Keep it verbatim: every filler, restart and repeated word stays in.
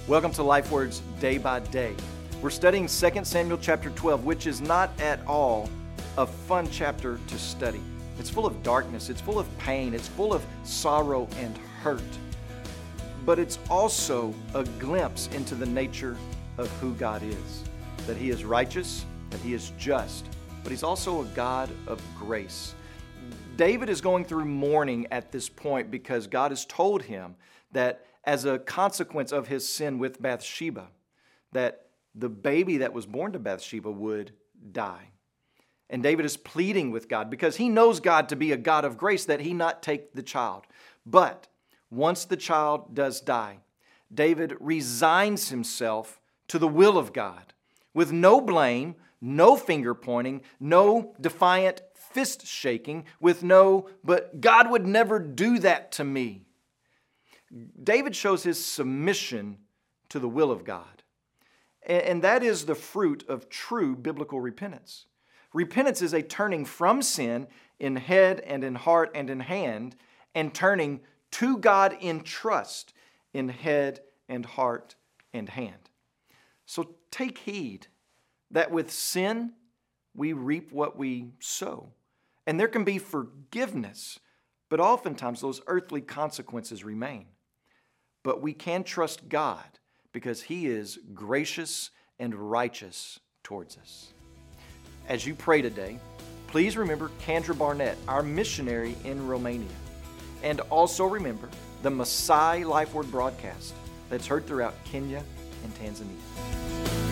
Welcome to Life Words Day by Day. We're studying Second Samuel chapter twelve, which is not at all a fun chapter to study. It's full of darkness, it's full of pain, it's full of sorrow and hurt. But it's also a glimpse into the nature of who God is. That He is righteous, that He is just, but He's also a God of grace. David is going through mourning at this point because God has told him that as a consequence of his sin with Bathsheba, that the baby that was born to Bathsheba would die. And David is pleading with God because he knows God to be a God of grace, that he not take the child. But once the child does die, David resigns himself to the will of God with no blame, no finger pointing, no defiant fist shaking, with no, but God would never do that to me. David shows his submission to the will of God. And that is the fruit of true biblical repentance. Repentance is a turning from sin in head and in heart and in hand, and turning to God in trust in head and heart and hand. So take heed that with sin we reap what we sow. And there can be forgiveness, but oftentimes those earthly consequences remain. But we can trust God because He is gracious and righteous towards us. As you pray today, please remember Kendra Barnett, our missionary in Romania. And also remember the Masai Life Word broadcast that's heard throughout Kenya and Tanzania.